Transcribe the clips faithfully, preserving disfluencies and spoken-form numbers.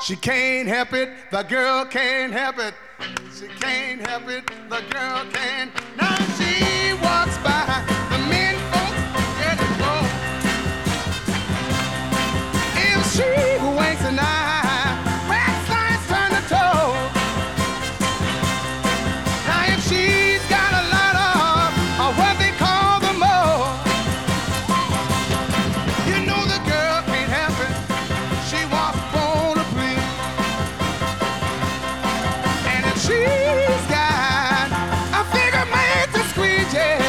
She can't help it, the girl can't help it. She can't help it, the girl can't. Now she walks by, the men folks get it wrong. If she winks an eye, red signs turn to toe. Now if she's got a lot of, or what they call the mo, you know the girl can't help it. She walks on a plea. And if she's got a figure made to squeeze, yeah.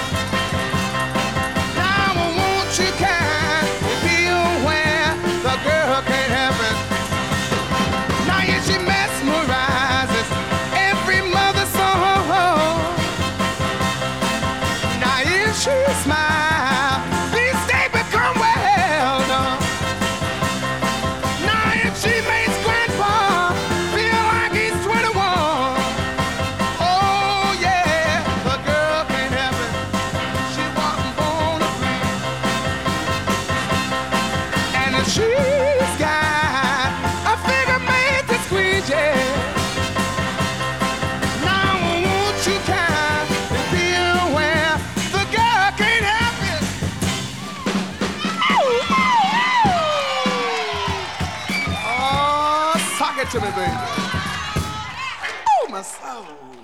Now won't you kind of feel where the girl can't help it? Now yeah, she mesmerizes every mother's soul. Now if she smiles, these days become well done. Now if she makes grandpa feel like he's twenty-one, oh yeah, the girl can't help it. She wasn't born to free. And if she's got a figure made to squeeze, yeah. Now won't you kind of feel where the girl can't help it? Oh, sock it to me, baby. Oh, my soul.